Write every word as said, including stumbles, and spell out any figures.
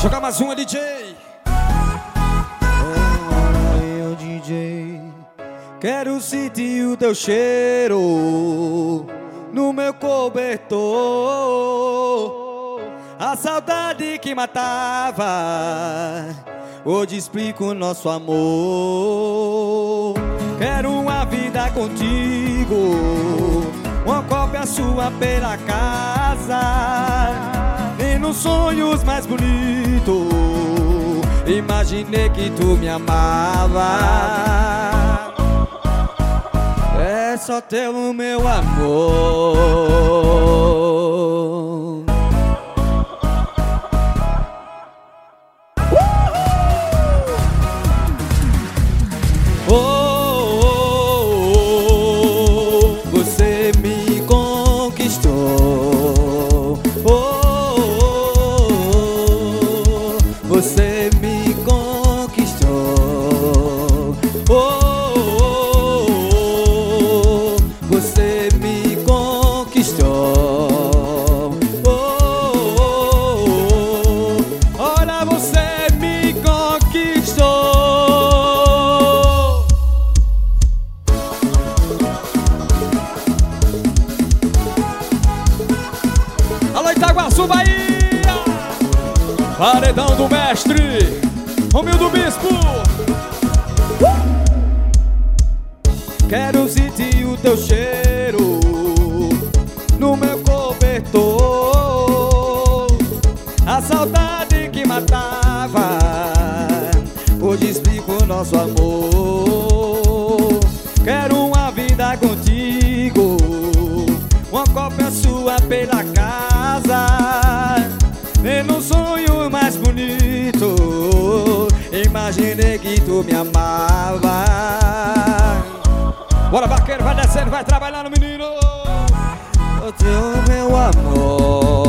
Joga mais uma, D J. Eu, D J, quero sentir o teu cheiro no meu cobertor. A saudade que matava, hoje explico nosso amor. Quero uma vida contigo, uma cópia sua pela casa. E nos sonhos mais bonitos, imaginei que tu me amava. É só teu o meu amor. Oh, oh, oh, oh, você me conquistou. Oh, oh, oh, você me conquistou. Oh, oh, oh, você me conquistou. Oh, oh, oh, olha, você me conquistou. Alô, Itaguaçu, Bahia! Paredão do mestre, Romildo Bispo. uh! Quero sentir o teu cheiro no meu cobertor. A saudade que matava, hoje explico nosso amor. Quero uma vida contigo, uma cópia sua pela casa. E no sonho mais bonito, imaginei que tu me amava. Bora, vaqueiro, vai descendo, vai trabalhando, menino. O teu meu amor.